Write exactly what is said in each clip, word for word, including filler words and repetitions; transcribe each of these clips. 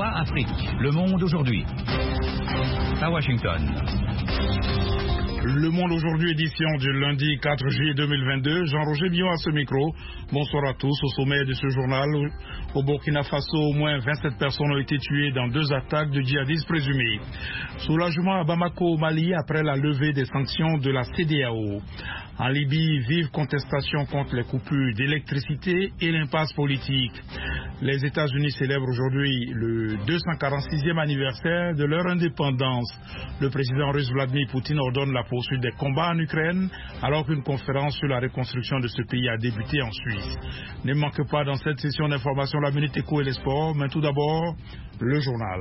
V O A Afrique. Le monde aujourd'hui. À Washington. Le Monde aujourd'hui, édition du lundi quatre juillet deux mille vingt-deux. Jean-Roger Bion à ce micro. Bonsoir à tous. Au sommet de ce journal, au Burkina Faso, au moins vingt-sept personnes ont été tuées dans deux attaques de djihadistes présumés. Soulagement à Bamako, au Mali, après la levée des sanctions de la C E D E A O. En Libye, vive contestation contre les coupures d'électricité et l'impasse politique. Les États-Unis célèbrent aujourd'hui le deux cent quarante-sixième anniversaire de leur indépendance. Le président russe Vladimir Poutine ordonne la poursuite des combats en Ukraine alors qu'une conférence sur la reconstruction de ce pays a débuté en Suisse. Ne manque pas dans cette session d'information la Minute Éco et les sports, mais tout d'abord, le journal.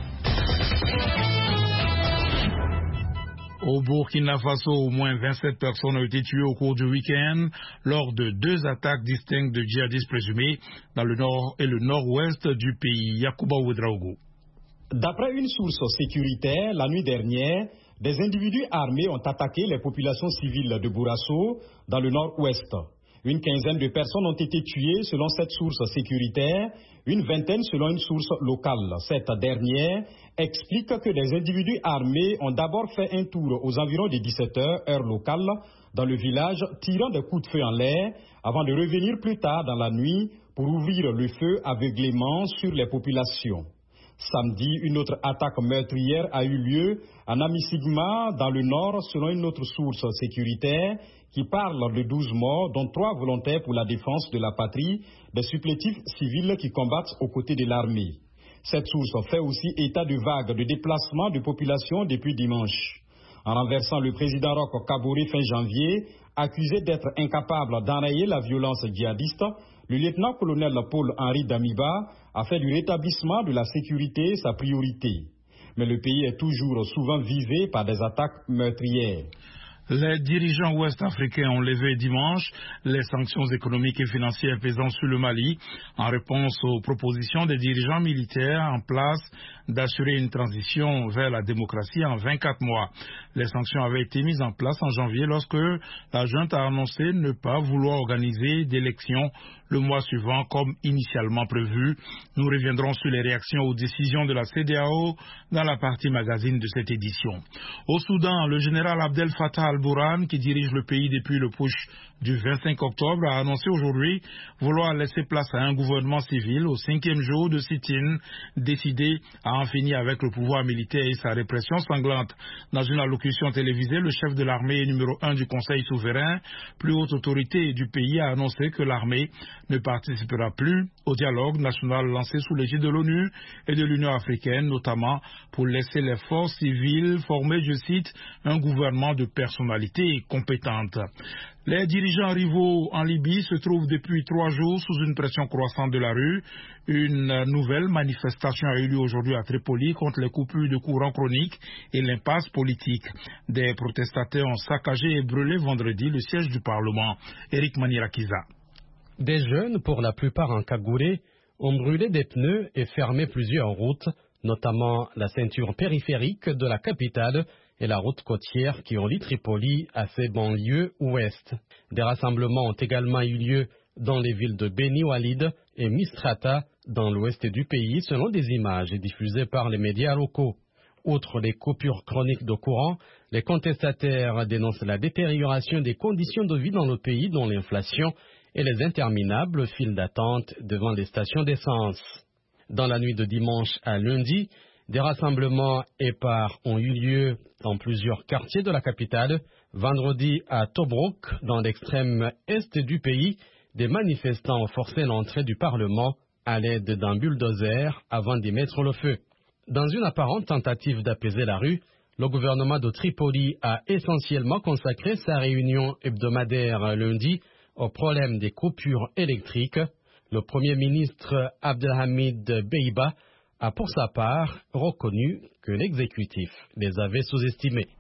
Au Burkina Faso, au moins vingt-sept personnes ont été tuées au cours du week-end lors de deux attaques distinctes de djihadistes présumés dans le nord et le nord-ouest du pays. Yacouba Ouedraogo. D'après une source sécuritaire, la nuit dernière, des individus armés ont attaqué les populations civiles de Bourasso dans le nord-ouest. Une quinzaine de personnes ont été tuées selon cette source sécuritaire, une vingtaine selon une source locale. Cette dernière explique que des individus armés ont d'abord fait un tour aux environs de dix-sept heures, heure locale, dans le village, tirant des coups de feu en l'air, avant de revenir plus tard dans la nuit pour ouvrir le feu aveuglément sur les populations. Samedi, une autre attaque meurtrière a eu lieu à Amisigma, dans le nord, selon une autre source sécuritaire qui parle de douze morts, dont trois volontaires pour la défense de la patrie, des supplétifs civils qui combattent aux côtés de l'armée. Cette source fait aussi état de vagues de déplacement de population depuis dimanche. En renversant le président Roch Kaboré fin janvier, accusé d'être incapable d'enrayer la violence djihadiste, le lieutenant-colonel Paul-Henri Damiba a fait du rétablissement de la sécurité sa priorité. Mais le pays est toujours souvent visé par des attaques meurtrières. Les dirigeants ouest-africains ont levé dimanche les sanctions économiques et financières pesant sur le Mali en réponse aux propositions des dirigeants militaires en place d'assurer une transition vers la démocratie en vingt-quatre mois. Les sanctions avaient été mises en place en janvier lorsque la junte a annoncé ne pas vouloir organiser d'élections le mois suivant comme initialement prévu. Nous reviendrons sur les réactions aux décisions de la C E D E A O dans la partie magazine de cette édition. Au Soudan, le général Abdel Fattah al-Burhan, qui dirige le pays depuis le putsch du vingt-cinq octobre, a annoncé aujourd'hui vouloir laisser place à un gouvernement civil au cinquième jour de sit-in, décidé à en finir avec le pouvoir militaire et sa répression sanglante. Dans une allocution télévisée, le chef de l'armée numéro un du Conseil souverain, plus haute autorité du pays, a annoncé que l'armée ne participera plus au dialogue national lancé sous l'égide de l'ONU et de l'Union africaine, notamment pour laisser les forces civiles former, je cite, un gouvernement de personnalités compétentes. Les dirigeants rivaux en Libye se trouvent depuis trois jours sous une pression croissante de la rue. Une nouvelle manifestation a eu lieu aujourd'hui à Tripoli contre les coupures de courant chronique et l'impasse politique. Des protestataires ont saccagé et brûlé vendredi le siège du Parlement. Eric Manirakiza. Des jeunes, pour la plupart en cagoulé, ont brûlé des pneus et fermé plusieurs routes, notamment la ceinture périphérique de la capitale et la route côtière qui relie Tripoli à ses banlieues ouest. Des rassemblements ont également eu lieu dans les villes de Beni Walid et Misrata, dans l'ouest du pays, selon des images diffusées par les médias locaux. Outre les coupures chroniques de courant, les contestataires dénoncent la détérioration des conditions de vie dans le pays, dont l'inflation et les interminables files d'attente devant les stations d'essence. Dans la nuit de dimanche à lundi, des rassemblements épars ont eu lieu dans plusieurs quartiers de la capitale. Vendredi à Tobruk, dans l'extrême est du pays, des manifestants ont forcé l'entrée du Parlement à l'aide d'un bulldozer avant d'y mettre le feu. Dans une apparente tentative d'apaiser la rue, le gouvernement de Tripoli a essentiellement consacré sa réunion hebdomadaire lundi au problème des coupures électriques. Le Premier ministre Abdelhamid Beiba a pour sa part reconnu que l'exécutif les avait sous-estimés.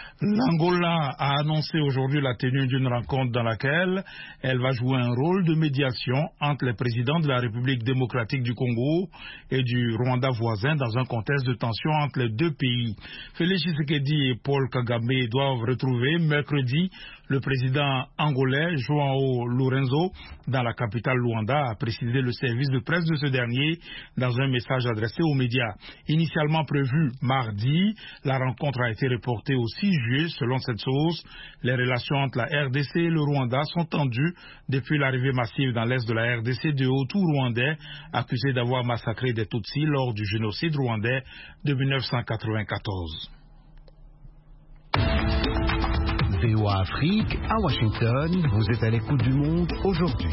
L'Angola a annoncé aujourd'hui la tenue d'une rencontre dans laquelle elle va jouer un rôle de médiation entre les présidents de la République démocratique du Congo et du Rwanda voisin dans un contexte de tension entre les deux pays. Félix Tshisekedi et Paul Kagame doivent retrouver mercredi Le président angolais João Lourenço, dans la capitale Luanda, a précisé le service de presse de ce dernier dans un message adressé aux médias. Initialement prévu mardi, la rencontre a été reportée au six juillet. Selon cette source, les relations entre la R D C et le Rwanda sont tendues depuis l'arrivée massive dans l'est de la R D C de Hutus rwandais accusés d'avoir massacré des Tutsis lors du génocide rwandais de mille neuf cent quatre-vingt-quatorze. V O A Afrique, à Washington, vous êtes à l'écoute du monde aujourd'hui.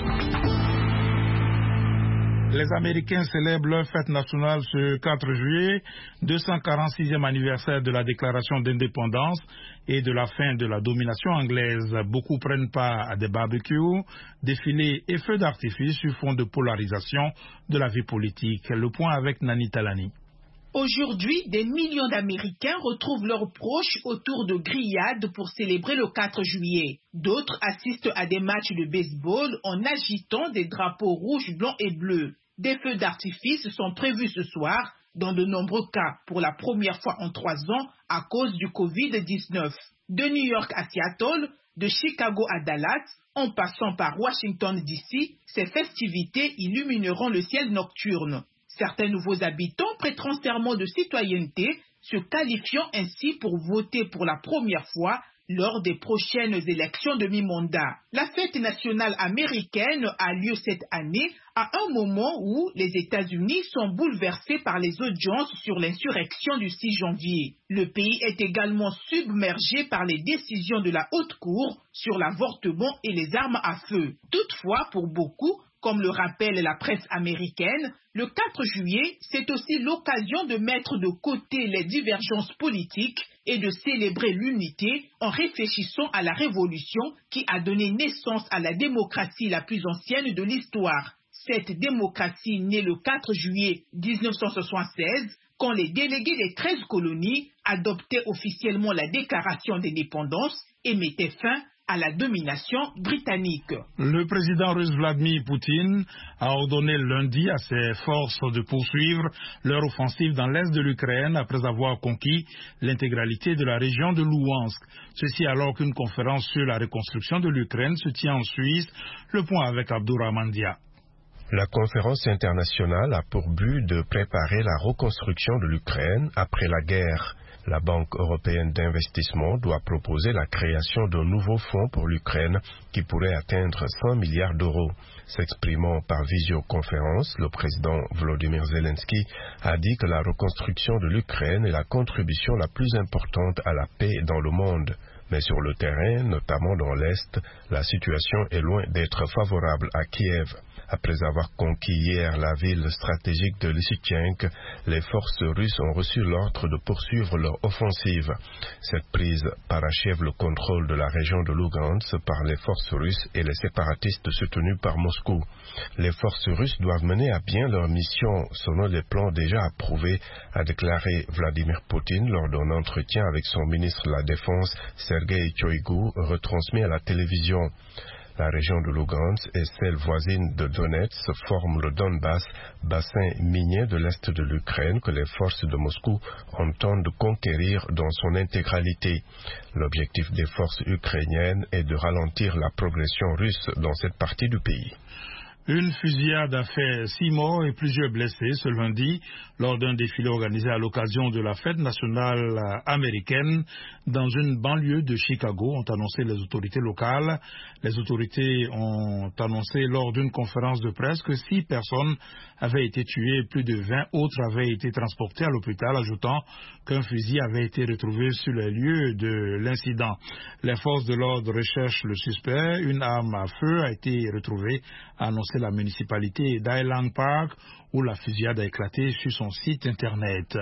Les Américains célèbrent leur fête nationale ce quatre juillet, deux cent quarante-sixième anniversaire de la déclaration d'indépendance et de la fin de la domination anglaise. Beaucoup prennent part à des barbecues, défilés et feux d'artifice sur fond de polarisation de la vie politique. Le point avec Nani Talani. Aujourd'hui, des millions d'Américains retrouvent leurs proches autour de grillades pour célébrer le quatre juillet. D'autres assistent à des matchs de baseball en agitant des drapeaux rouges, blancs et bleus. Des feux d'artifice sont prévus ce soir, dans de nombreux cas pour la première fois en trois ans à cause du covid dix-neuf. De New York à Seattle, de Chicago à Dallas, en passant par Washington D C, ces festivités illumineront le ciel nocturne. Certains nouveaux habitants prêteront serment de citoyenneté, se qualifiant ainsi pour voter pour la première fois lors des prochaines élections de mi-mandat. La fête nationale américaine a lieu cette année à un moment où les États-Unis sont bouleversés par les audiences sur l'insurrection du six janvier. Le pays est également submergé par les décisions de la Haute Cour sur l'avortement et les armes à feu. Toutefois, pour beaucoup, comme le rappelle la presse américaine, le quatre juillet, c'est aussi l'occasion de mettre de côté les divergences politiques et de célébrer l'unité en réfléchissant à la révolution qui a donné naissance à la démocratie la plus ancienne de l'histoire. Cette démocratie née le quatre juillet mille neuf cent soixante-seize, quand les délégués des treize colonies adoptaient officiellement la déclaration d'indépendance et mettaient fin à la domination britannique. Le président russe Vladimir Poutine a ordonné lundi à ses forces de poursuivre leur offensive dans l'est de l'Ukraine après avoir conquis l'intégralité de la région de Louhansk. Ceci alors qu'une conférence sur la reconstruction de l'Ukraine se tient en Suisse. Le point avec Abdourahmane Dia. La conférence internationale a pour but de préparer la reconstruction de l'Ukraine après la guerre. La Banque européenne d'investissement doit proposer la création d'un nouveau fonds pour l'Ukraine qui pourrait atteindre cent milliards d'euros. S'exprimant par visioconférence, le président Volodymyr Zelensky a dit que la reconstruction de l'Ukraine est la contribution la plus importante à la paix dans le monde. Mais sur le terrain, notamment dans l'Est, la situation est loin d'être favorable à Kiev. Après avoir conquis hier la ville stratégique de Lysychansk, les forces russes ont reçu l'ordre de poursuivre leur offensive. Cette prise parachève le contrôle de la région de Lugansk par les forces russes et les séparatistes soutenus par Moscou. Les forces russes doivent mener à bien leur mission selon les plans déjà approuvés, a déclaré Vladimir Poutine lors d'un entretien avec son ministre de la Défense, Sergei Shoigu, retransmis à la télévision. La région de Lugansk et celle voisine de Donetsk forment le Donbass, bassin minier de l'est de l'Ukraine que les forces de Moscou entendent conquérir dans son intégralité. L'objectif des forces ukrainiennes est de ralentir la progression russe dans cette partie du pays. Une fusillade a fait six morts et plusieurs blessés ce lundi lors d'un défilé organisé à l'occasion de la fête nationale américaine dans une banlieue de Chicago, ont annoncé les autorités locales. Les autorités ont annoncé lors d'une conférence de presse que six personnes avaient été tuées et plus de vingt autres avaient été transportées à l'hôpital, ajoutant qu'un fusil avait été retrouvé sur les lieux de l'incident. Les forces de l'ordre recherchent le suspect. Une arme à feu a été retrouvée, a annoncé la municipalité d'Highland Park, où la fusillade a éclaté sur son site internet.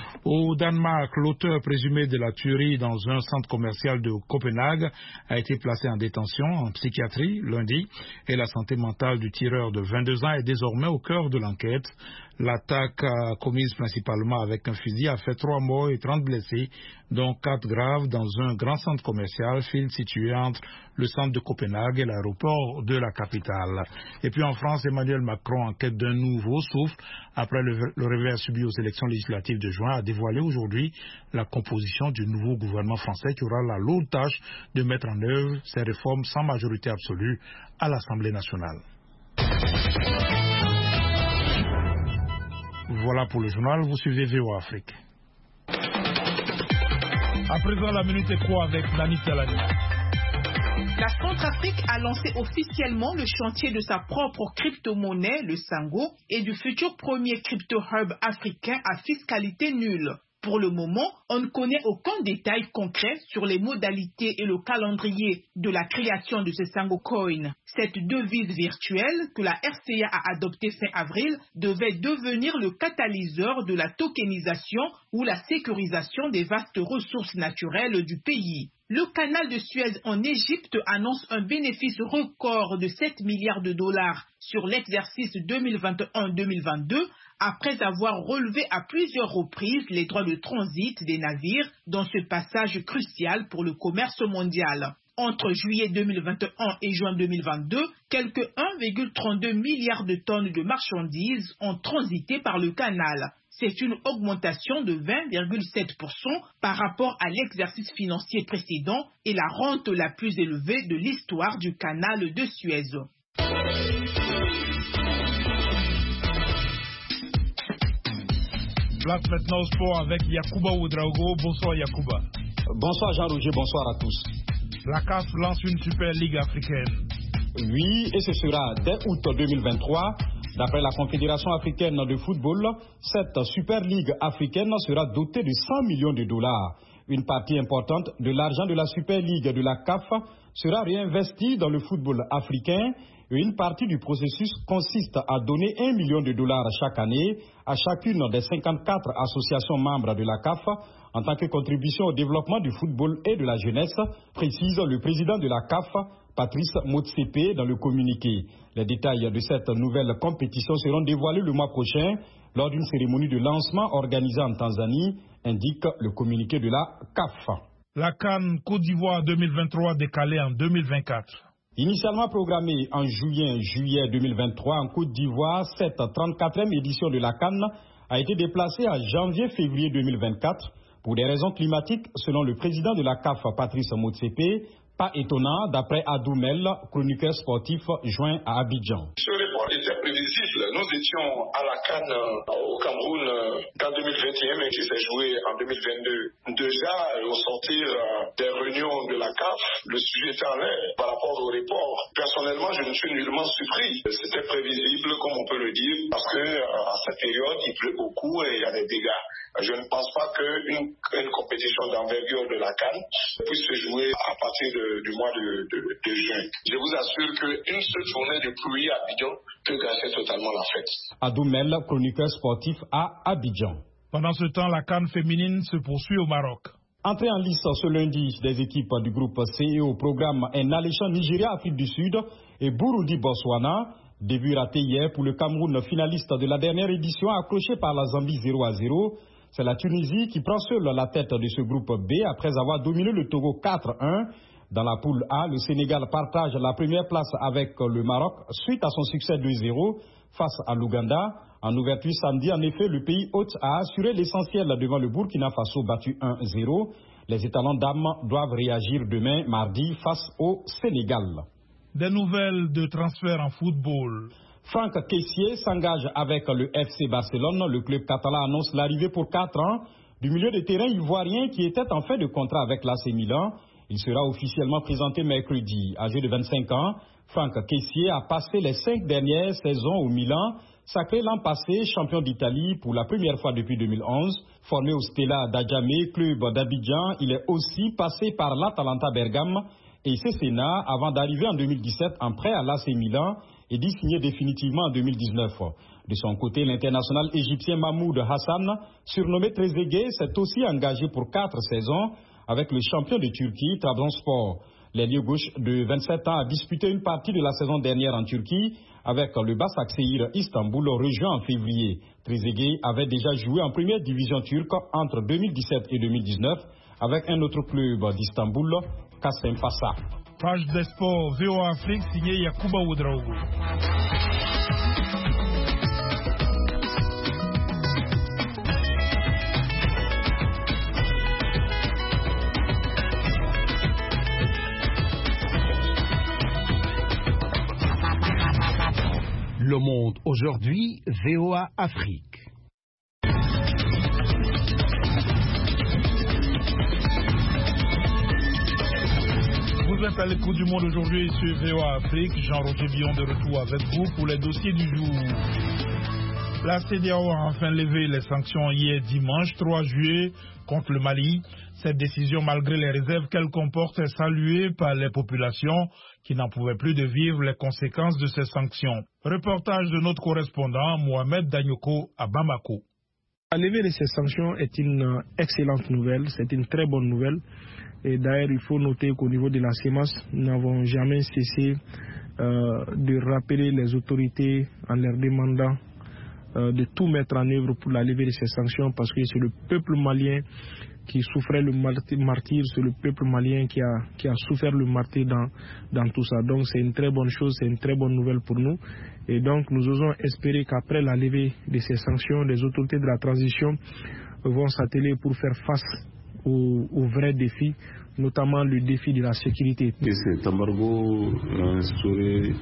Au Danemark, l'auteur présumé de la tuerie dans un centre commercial de Copenhague a été placé en détention en psychiatrie lundi et la santé mentale du tireur de vingt-deux ans est désormais au cœur de l'enquête. L'attaque commise principalement avec un fusil a fait trois morts et trente blessés, dont quatre graves dans un grand centre commercial situé entre le centre de Copenhague et l'aéroport de la capitale. Et puis en France, Emmanuel Macron, en quête d'un nouveau souffle, après le, le revers subi aux élections législatives de juin, a dévoilé aujourd'hui la composition du nouveau gouvernement français qui aura la lourde tâche de mettre en œuvre ces réformes sans majorité absolue à l'Assemblée nationale. Voilà pour le journal, vous suivez V O A Afrique. À présent, la minute est quoi avec Dani Talani? La Centrafrique a lancé officiellement le chantier de sa propre crypto-monnaie, le Sango, et du futur premier crypto-hub africain à fiscalité nulle. Pour le moment, on ne connaît aucun détail concret sur les modalités et le calendrier de la création de ce Sango Coin. Cette devise virtuelle que la R C A a adoptée fin avril devait devenir le catalyseur de la tokenisation ou la sécurisation des vastes ressources naturelles du pays. Le canal de Suez en Égypte annonce un bénéfice record de sept milliards de dollars sur l'exercice deux mille vingt et un deux mille vingt-deux, après avoir relevé à plusieurs reprises les droits de transit des navires dans ce passage crucial pour le commerce mondial. Entre juillet deux mille vingt et un et juin deux mille vingt-deux, quelques un virgule trente-deux milliards de tonnes de marchandises ont transité par le canal. C'est une augmentation de vingt virgule sept pour cent par rapport à l'exercice financier précédent et la rente la plus élevée de l'histoire du canal de Suez. Place maintenant au sport avec Yacouba Ouedraogo. Bonsoir Yacouba. Bonsoir Jean-Roger, bonsoir à tous. La C A F lance une Super Ligue africaine. Oui, et ce sera dès août deux mille vingt-trois. D'après la Confédération africaine de football, cette Super Ligue africaine sera dotée de cent millions de dollars. Une partie importante de l'argent de la Super Ligue de la C A F sera réinvestie dans le football africain. Et une partie du processus consiste à donner un million de dollars chaque année à chacune des cinquante-quatre associations membres de la C A F en tant que contribution au développement du football et de la jeunesse, précise le président de la C A F, Patrice Motsepe, dans le communiqué. Les détails de cette nouvelle compétition seront dévoilés le mois prochain lors d'une cérémonie de lancement organisée en Tanzanie, indique le communiqué de la C A F. La CAN Côte d'Ivoire deux mille vingt-trois décalée en deux mille vingt-quatre. Initialement programmée en juillet deux mille vingt-trois en Côte d'Ivoire, cette trente-quatrième édition de la CAN a été déplacée à janvier-février deux mille vingt-quatre pour des raisons climatiques, selon le président de la C A F, Patrice Motsepe. Pas étonnant, d'après Adoumel, chroniqueur sportif joint à Abidjan. Ce report était prévisible. Nous étions à la CAN au Cameroun en deux mille vingt et un, mais qui s'est joué en deux mille vingt-deux. Déjà, au sortir des réunions de la C A F, le sujet était en l'air par rapport au report. Personnellement, je ne suis nullement surpris. C'était prévisible, comme on peut le dire, parce qu'à cette période, il pleut beaucoup et il y a des dégâts. Je ne pense pas qu'une une compétition d'envergure de la CAN puisse se jouer à partir de, du mois de, de, de juin. Je vous assure qu'une seule journée de pluie à Abidjan peut gâcher totalement la fête. Adoumel, chroniqueur sportif à Abidjan. Pendant ce temps, la CAN féminine se poursuit au Maroc. Entrée en lice ce lundi des équipes du groupe C au programme un alléchant Nigeria, Afrique du Sud et Burundi, Botswana. Début raté hier pour le Cameroun, finaliste de la dernière édition, accroché par la Zambie zéro à zéro. C'est la Tunisie qui prend seule la tête de ce groupe B après avoir dominé le Togo quatre un. Dans la poule A, le Sénégal partage la première place avec le Maroc suite à son succès deux zéro face à l'Ouganda. En ouverture samedi, en effet, le pays hôte a assuré l'essentiel devant le Burkina Faso battu un zéro. Les étalons dames doivent réagir demain, mardi, face au Sénégal. Des nouvelles de transfert en football. Franck Kessié s'engage avec le F C Barcelone. Le club catalan annonce l'arrivée pour quatre ans du milieu de terrain ivoirien qui était en fin de contrat avec l'A C Milan. Il sera officiellement présenté mercredi. Âgé de vingt-cinq ans, Franck Kessié a passé les cinq dernières saisons au Milan, sacré l'an passé champion d'Italie pour la première fois depuis deux mille onze. Formé au Stella d'Adjamé, club d'Abidjan, il est aussi passé par l'Atalanta Bergame et Cesena avant d'arriver en deux mille dix-sept en prêt à l'A C Milan et d'y signer définitivement en deux mille dix-neuf. De son côté, l'international égyptien Mahmoud Hassan, surnommé Trezeguet, s'est aussi engagé pour quatre saisons avec le champion de Turquie, Trabzonspor. L'ailier gauche de vingt-sept ans a disputé une partie de la saison dernière en Turquie avec le Başakşehir Istanbul rejoint en février. Trezeguet avait déjà joué en première division turque entre deux mille dix-sept et deux mille dix-neuf avec un autre club d'Istanbul, Kasımpaşa. Page des sports V O A Afrique signé Yakuba Ouedraogo. Le Monde aujourd'hui, V O A Afrique. Vous êtes à l'écoute du Monde aujourd'hui sur V O A Afrique. Jean-Roger Billon de retour avec vous pour les dossiers du jour. La C E D E A O a enfin levé les sanctions hier dimanche trois juillet contre le Mali. Cette décision, malgré les réserves qu'elle comporte, est saluée par les populations qui n'en pouvaient plus de vivre les conséquences de ces sanctions. Reportage de notre correspondant Mohamed Danyoko à Bamako. La levée de ces sanctions est une excellente nouvelle, c'est une très bonne nouvelle. Et d'ailleurs, il faut noter qu'au niveau de la C E M A S, nous n'avons jamais cessé euh, de rappeler les autorités en leur demandant euh, de tout mettre en œuvre pour la levée de ces sanctions, parce que c'est le peuple malien qui souffrait le martyre, c'est le peuple malien qui a, qui a souffert le martyre dans, dans tout ça. Donc c'est une très bonne chose, c'est une très bonne nouvelle pour nous. Et donc nous osons espérer qu'après la levée de ces sanctions, les autorités de la transition vont s'atteler pour faire face aux, aux vrais défis, notamment le défi de la sécurité. Et cet embargo instauré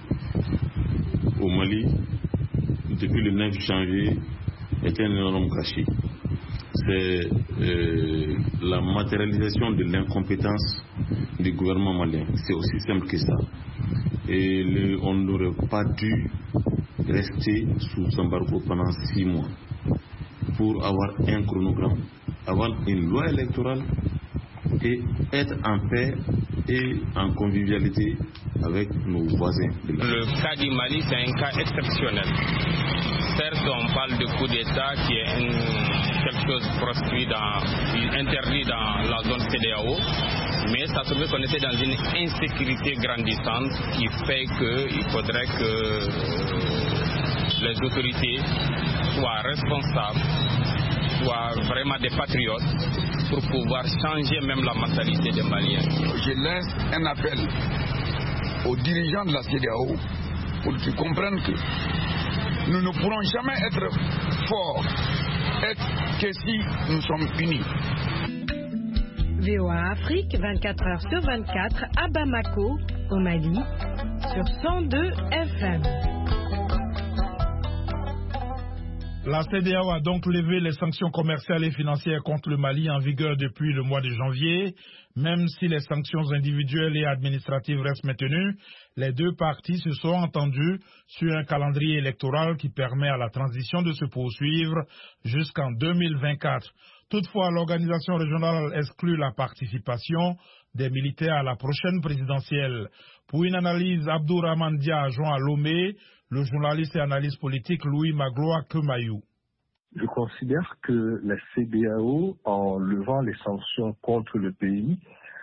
au Mali depuis le neuf janvier est un énorme gâchis. C'est euh, la matérialisation de l'incompétence du gouvernement malien. C'est aussi simple que ça. Et le, on n'aurait pas dû rester sous embargo pendant six mois pour avoir un chronogramme, avoir une loi électorale et être en paix et en convivialité avec nos voisins. Le cas du Mali, c'est un cas exceptionnel. Certes, on parle de coup d'État qui est une, quelque chose proscrit dans, interdit dans la zone C E D E A O, mais ça se veut qu'on était dans une insécurité grandissante qui fait qu'il faudrait que les autorités soient responsables, soient vraiment des patriotes pour pouvoir changer même la mentalité des Maliens. Je lance un appel aux dirigeants de la C E D E A O pour qu'ils comprennent que nous ne pourrons jamais être forts être que si nous sommes unis. V O A Afrique, vingt-quatre heures sur vingt-quatre, à Bamako, au Mali, sur cent deux F M. La C E D E A O a donc levé les sanctions commerciales et financières contre le Mali en vigueur depuis le mois de janvier. Même si les sanctions individuelles et administratives restent maintenues, les deux parties se sont entendues sur un calendrier électoral qui permet à la transition de se poursuivre jusqu'en deux mille vingt-quatre. Toutefois, l'organisation régionale exclut la participation des militaires à la prochaine présidentielle. Pour une analyse, Abdourahmane Dia joint à Lomé le journaliste et analyste politique Louis Magloire Kemayou. Je considère que la C E D E A O, en levant les sanctions contre le pays,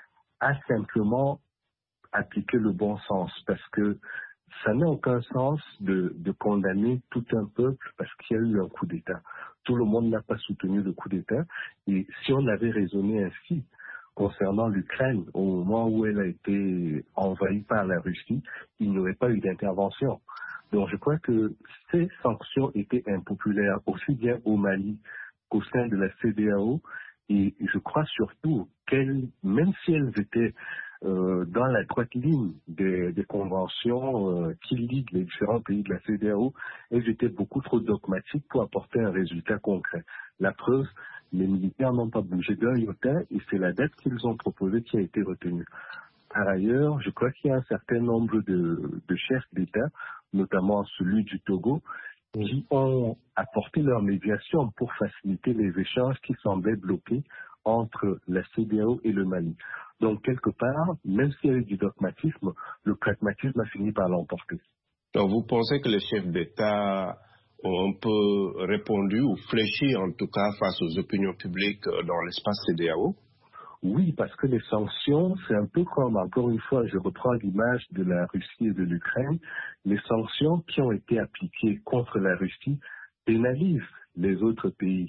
a simplement appliqué le bon sens, parce que ça n'a aucun sens de, de condamner tout un peuple parce qu'il y a eu un coup d'État. Tout le monde n'a pas soutenu le coup d'État, et si on avait raisonné ainsi concernant l'Ukraine, au moment où elle a été envahie par la Russie, il n'y aurait pas eu d'intervention. Donc je crois que ces sanctions étaient impopulaires aussi bien au Mali qu'au sein de la C E D E A O, et je crois surtout qu'elles, même si elles étaient euh, dans la droite ligne des, des conventions euh, qui liguent les différents pays de la C E D E A O, elles étaient beaucoup trop dogmatiques pour apporter un résultat concret. La preuve, les militaires n'ont pas bougé d'un iota et c'est la date qu'ils ont proposée qui a été retenue. Par ailleurs, je crois qu'il y a un certain nombre de, de chefs d'État, notamment celui du Togo, qui ont apporté leur médiation pour faciliter les échanges qui semblaient bloqués entre la C E D E A O et le Mali. Donc, quelque part, même s'il y avait du dogmatisme, le pragmatisme a fini par l'emporter. Donc, vous pensez que les chefs d'État ont un peu répondu ou fléchi, en tout cas, face aux opinions publiques dans l'espace C E D E A O? Oui, parce que les sanctions, c'est un peu comme, encore une fois, je reprends l'image de la Russie et de l'Ukraine, les sanctions qui ont été appliquées contre la Russie pénalisent les autres pays.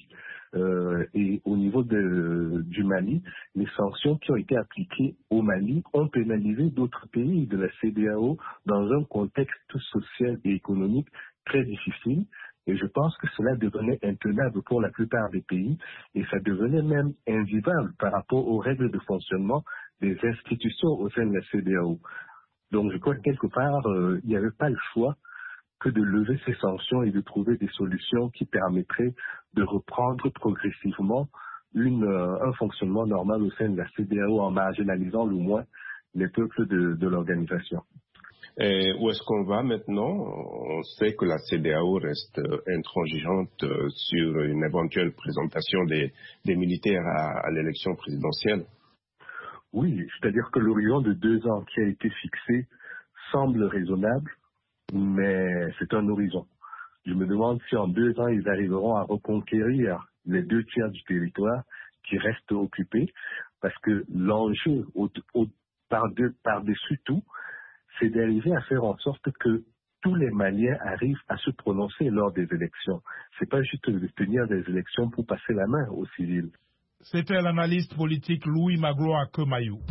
Euh, et au niveau de, du Mali, les sanctions qui ont été appliquées au Mali ont pénalisé d'autres pays de la C E D E A O dans un contexte social et économique très difficile. Et je pense que cela devenait intenable pour la plupart des pays et ça devenait même invivable par rapport aux règles de fonctionnement des institutions au sein de la C E D E A O. Donc je crois que quelque part, euh, il n'y avait pas le choix que de lever ces sanctions et de trouver des solutions qui permettraient de reprendre progressivement une, euh, un fonctionnement normal au sein de la C E D E A O en marginalisant le moins les peuples de, de l'organisation. Et où est-ce qu'on va maintenant? On sait que la C E D E A O reste intransigeante sur une éventuelle présentation des, des militaires à, à l'élection présidentielle. Oui, c'est-à-dire que l'horizon de deux ans qui a été fixé semble raisonnable, mais c'est un horizon. Je me demande si en deux ans, ils arriveront à reconquérir les deux tiers du territoire qui reste occupé, parce que l'enjeu au, au, par-de, par-dessus tout, c'est d'arriver à faire en sorte que tous les Maliens arrivent à se prononcer lors des élections. C'est pas juste de tenir des élections pour passer la main aux civils. C'était l'analyste politique Louis Magloire Kemayou.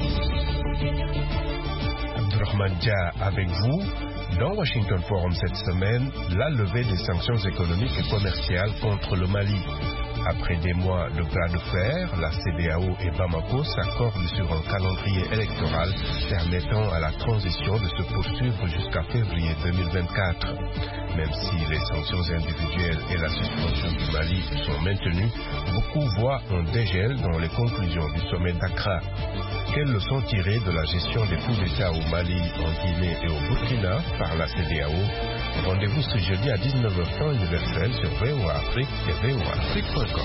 Abdourahmane Dia avec vous. Dans Washington Forum cette semaine, la levée des sanctions économiques et commerciales contre le Mali. Après des mois de bras de fer, la C E D E A O et Bamako s'accordent sur un calendrier électoral permettant à la transition de se poursuivre jusqu'à février deux mille vingt-quatre. Même si les sanctions individuelles et la suspension du Mali sont maintenues, beaucoup voient un dégel dans les conclusions du sommet d'Accra. Quelles leçons tirées de la gestion des coups d'État au Mali, en Guinée et au Burkina par la C E D E A O? Rendez-vous ce jeudi à dix-neuf heures temps universel sur V O A Afrique et V O A Afrique point com.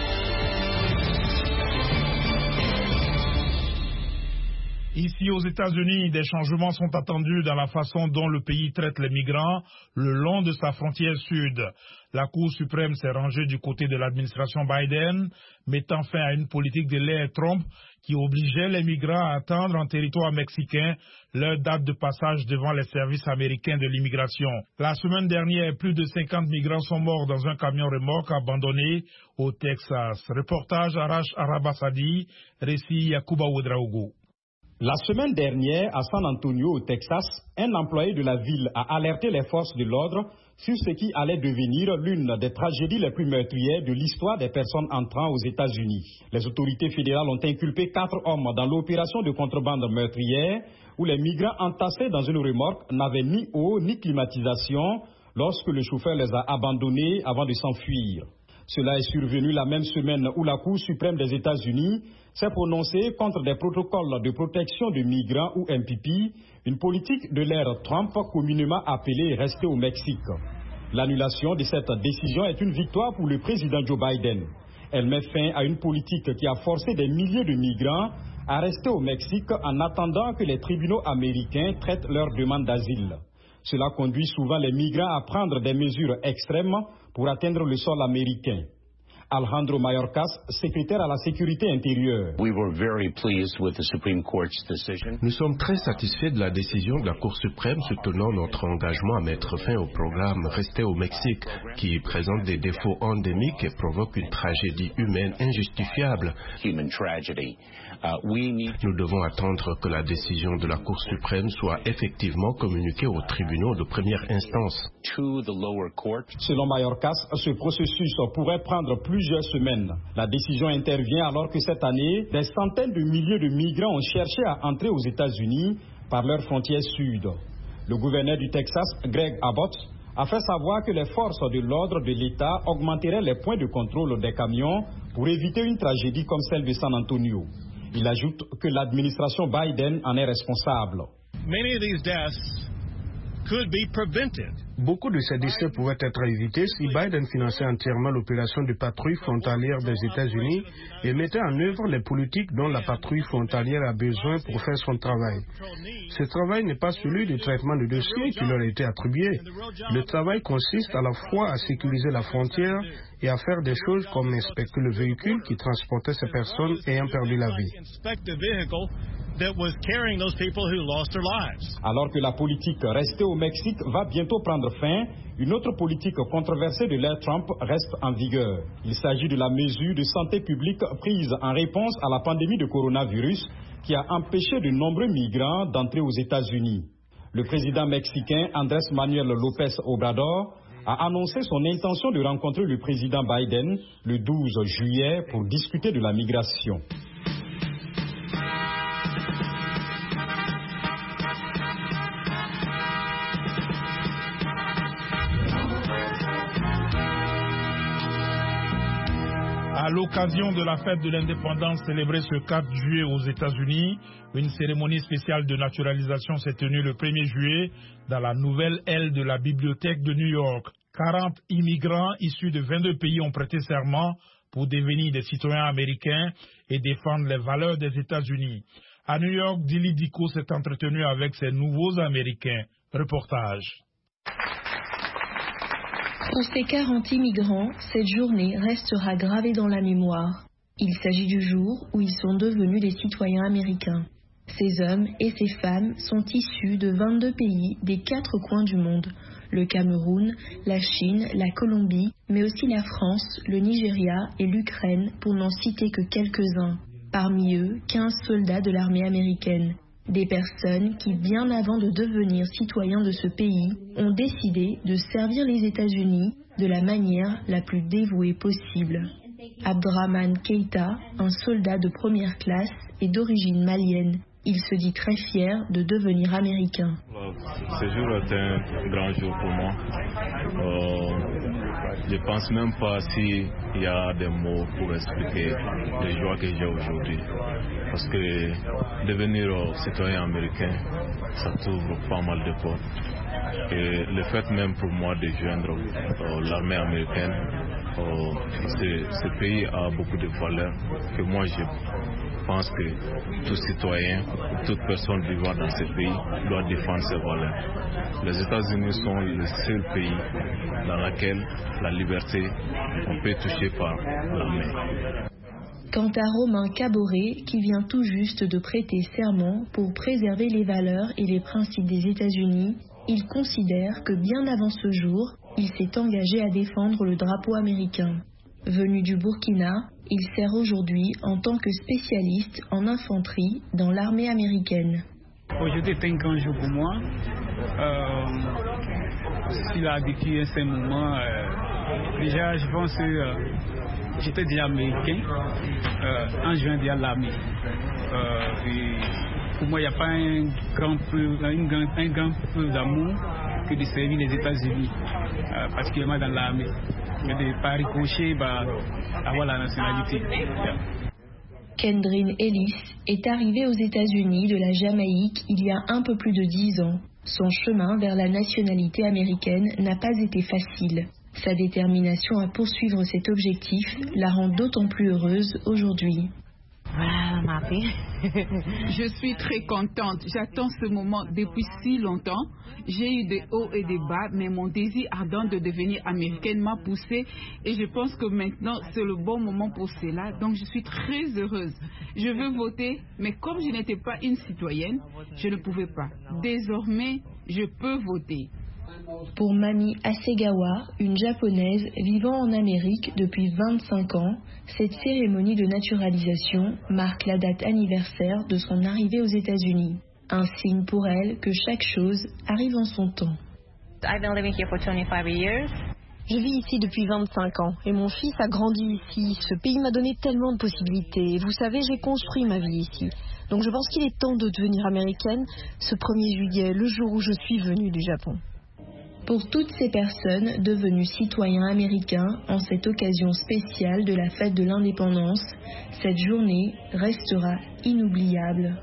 Ici aux États-Unis, des changements sont attendus dans la façon dont le pays traite les migrants le long de sa frontière sud. La Cour suprême s'est rangée du côté de l'administration Biden, mettant fin à une politique de l'ère Trump qui obligeait les migrants à attendre en territoire mexicain leur date de passage devant les services américains de l'immigration. La semaine dernière, plus de cinquante migrants sont morts dans un camion remorque abandonné au Texas. Reportage Arash Arabasadi, récit Yakuba Ouedraogo. La semaine dernière, à San Antonio, au Texas, un employé de la ville a alerté les forces de l'ordre sur ce qui allait devenir l'une des tragédies les plus meurtrières de l'histoire des personnes entrant aux États-Unis. Les autorités fédérales ont inculpé quatre hommes dans l'opération de contrebande meurtrière où les migrants entassés dans une remorque n'avaient ni eau ni climatisation lorsque le chauffeur les a abandonnés avant de s'enfuir. Cela est survenu la même semaine où la Cour suprême des États-Unis s'est prononcée contre des protocoles de protection de migrants ou M P P, une politique de l'ère Trump communément appelée « rester au Mexique ». L'annulation de cette décision est une victoire pour le président Joe Biden. Elle met fin à une politique qui a forcé des milliers de migrants à rester au Mexique en attendant que les tribunaux américains traitent leurs demandes d'asile. Cela conduit souvent les migrants à prendre des mesures extrêmes pour atteindre le sol américain. Alejandro Mayorkas, secrétaire à la sécurité intérieure. Nous sommes très satisfaits de la décision de la Cour suprême soutenant notre engagement à mettre fin au programme Rester au Mexique, qui présente des défauts endémiques et provoque une tragédie humaine injustifiable. Nous devons attendre que la décision de la Cour suprême soit effectivement communiquée aux tribunaux de première instance. Selon Mayorkas, ce processus pourrait prendre plusieurs semaines. La décision intervient alors que cette année, des centaines de milliers de migrants ont cherché à entrer aux États-Unis par leur frontière sud. Le gouverneur du Texas, Greg Abbott, a fait savoir que les forces de l'ordre de l'État augmenteraient les points de contrôle des camions pour éviter une tragédie comme celle de San Antonio. Il ajoute que l'administration Biden en est responsable. Beaucoup de ces décès pouvaient être évités si Biden finançait entièrement l'opération de patrouille frontalière des États-Unis et mettait en œuvre les politiques dont la patrouille frontalière a besoin pour faire son travail. Ce travail n'est pas celui du traitement de dossiers qui leur a été attribué. Le travail consiste à la fois à sécuriser la frontière et à faire des choses comme inspecter le véhicule qui transportait ces personnes ayant perdu la vie. that was carrying those people who lost their lives. Alors que la politique restée au Mexique va bientôt prendre fin, une autre politique controversée de l'ère Trump reste en vigueur. Il s'agit de la mesure de santé publique prise en réponse à la pandémie de coronavirus qui a empêché de nombreux migrants d'entrer aux États-Unis. Le président mexicain Andrés Manuel López Obrador a annoncé son intention de rencontrer le président Biden le douze juillet pour discuter de la migration. À l'occasion de la fête de l'indépendance célébrée ce quatre juillet aux États-Unis, une cérémonie spéciale de naturalisation s'est tenue le premier juillet dans la nouvelle aile de la bibliothèque de New York. quarante immigrants issus de vingt-deux pays ont prêté serment pour devenir des citoyens américains et défendre les valeurs des États-Unis. À New York, Dili Diko s'est entretenu avec ces nouveaux Américains. Reportage. Pour ces quarante immigrants, cette journée restera gravée dans la mémoire. Il s'agit du jour où ils sont devenus des citoyens américains. Ces hommes et ces femmes sont issus de vingt-deux pays des quatre coins du monde. Le Cameroun, la Chine, la Colombie, mais aussi la France, le Nigeria et l'Ukraine, pour n'en citer que quelques-uns. Parmi eux, quinze soldats de l'armée américaine. Des personnes qui, bien avant de devenir citoyens de ce pays, ont décidé de servir les États-Unis de la manière la plus dévouée possible. Abdrahman Keïta, un soldat de première classe et d'origine malienne, il se dit très fier de devenir américain. Ce jour est un grand jour pour moi. Euh, je ne pense même pas s'il y a des mots pour expliquer la joie que j'ai aujourd'hui. Parce que devenir citoyen américain, ça t'ouvre pas mal de portes. Et le fait même pour moi de joindre euh, l'armée américaine, euh, ce pays a beaucoup de valeurs que moi je pense que tout citoyen, toute personne vivant dans ce pays doit défendre ses valeurs. Les États-Unis sont le seul pays dans lequel la liberté, on peut toucher par la main. Quant à Romain Caboret, qui vient tout juste de prêter serment pour préserver les valeurs et les principes des États-Unis, il considère que bien avant ce jour, il s'est engagé à défendre le drapeau américain. Venu du Burkina, il sert aujourd'hui en tant que spécialiste en infanterie dans l'armée américaine. Aujourd'hui est un grand jour pour moi. Euh, s'il a vécu un certain moment, euh, déjà je pense que euh, j'étais déjà américain euh, en juin de l'armée. Euh, pour moi, il n'y a pas un grand peu, un grand, un grand peu d'amour que de servir les États-Unis, euh, particulièrement dans l'armée. Mais de ne pas ricocher, bah, avoir la nationalité. Yeah. Kendrin Ellis est arrivé aux États-Unis de la Jamaïque il y a un peu plus de dix ans. Son chemin vers la nationalité américaine n'a pas été facile. Sa détermination à poursuivre cet objectif la rend d'autant plus heureuse aujourd'hui. Je suis très contente. J'attends ce moment depuis si longtemps. J'ai eu des hauts et des bas, mais mon désir ardent de devenir américaine m'a poussée et je pense que maintenant c'est le bon moment pour cela. Donc je suis très heureuse. Je veux voter, mais comme je n'étais pas une citoyenne, je ne pouvais pas. Désormais, je peux voter. Pour Mami Hasegawa, une japonaise vivant en Amérique depuis vingt-cinq ans, cette cérémonie de naturalisation marque la date anniversaire de son arrivée aux États-Unis. Un signe pour elle que chaque chose arrive en son temps. Je vis ici depuis vingt-cinq ans et mon fils a grandi ici. Ce pays m'a donné tellement de possibilités. Et vous savez, j'ai construit ma vie ici. Donc je pense qu'il est temps de devenir américaine ce premier juillet, le jour où je suis venue du Japon. Pour toutes ces personnes devenues citoyens américains en cette occasion spéciale de la fête de l'indépendance, cette journée restera inoubliable.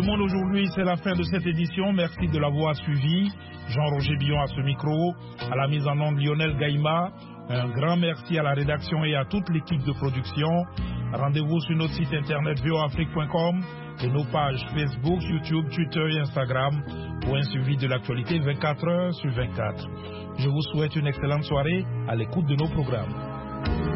Le Monde aujourd'hui, c'est la fin de cette édition. Merci de l'avoir suivi. Jean-Roger Billon à ce micro, à la mise en onde Lionel Gaïma. Un grand merci à la rédaction et à toute l'équipe de production. Rendez-vous sur notre site internet v o afrique point com et nos pages Facebook, YouTube, Twitter et Instagram pour un suivi de l'actualité vingt-quatre heures sur vingt-quatre. Je vous souhaite une excellente soirée à l'écoute de nos programmes.